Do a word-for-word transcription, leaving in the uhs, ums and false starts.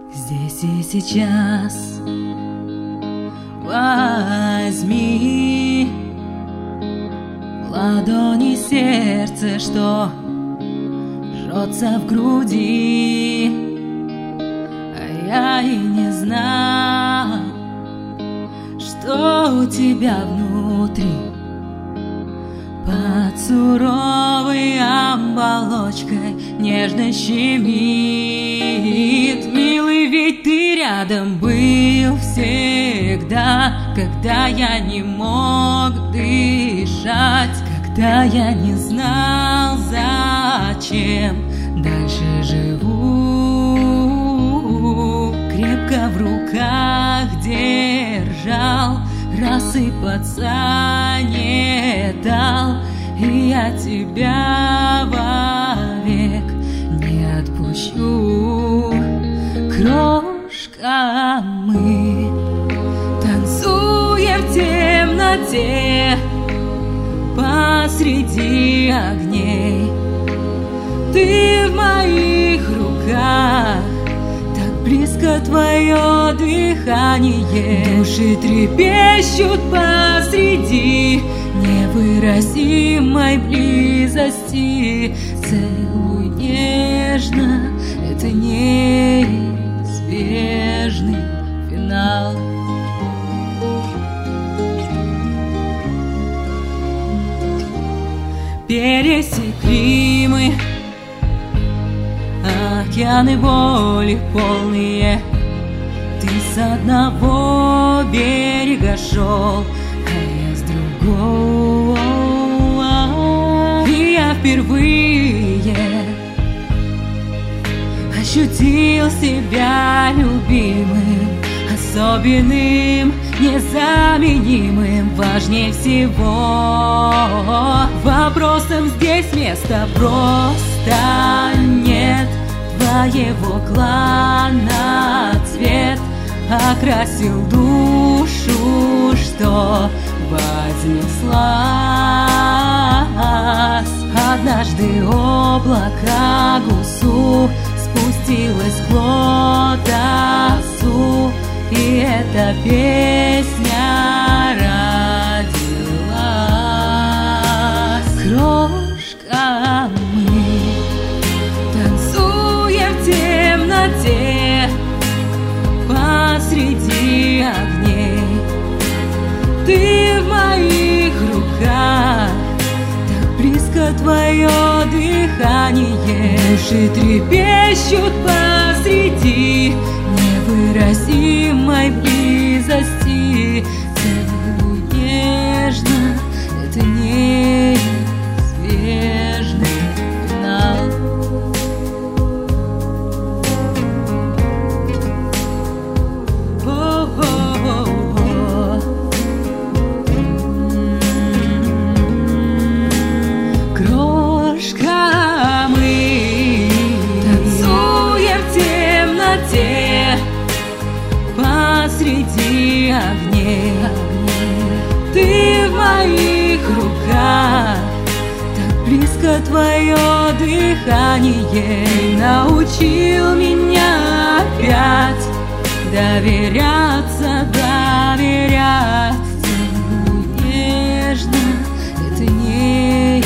здесь и сейчас. Возьми в ладони сердце, что жжется в груди, а я и не знал, что у тебя внутри. Под суровой оболочкой нежно щемит. Милый, ведь ты рядом был всегда, когда я не мог дышать, когда я не знал, зачем дальше живу. Крепко в руках держал, рассыпаться не дал, и я тебя вовек не отпущу. Крошка, мы танцуем в темноте посреди огней. Ты в моих руках, близко твое дыхание. Души трепещут посреди невыразимой близости. Целуй нежно, это неизбежный финал. Пересекли мы океаны боли полные. Ты с одного берега шел, а я с другого. И я впервые ощутил себя любимым, особенным, незаменимым. Важнее всего вопросом здесь места просто нет. Твоего клана цвет окрасил душу, что вознеслась. Однажды облако гусу спустилось к лотосу, и эта песня родилась. Крошка, мы танцуем в темноте посреди огней. Ты в моих руках, так близко твое дыхание. Души трепещут посреди невыразимой близости. Целуй нежно, это неизбежный финал. Крошка, мы танцуем в темноте посреди огней. Ты в моих руках, так близко твое дыхание. Научил меня опять доверяться, доверять. Целуй нежно, это не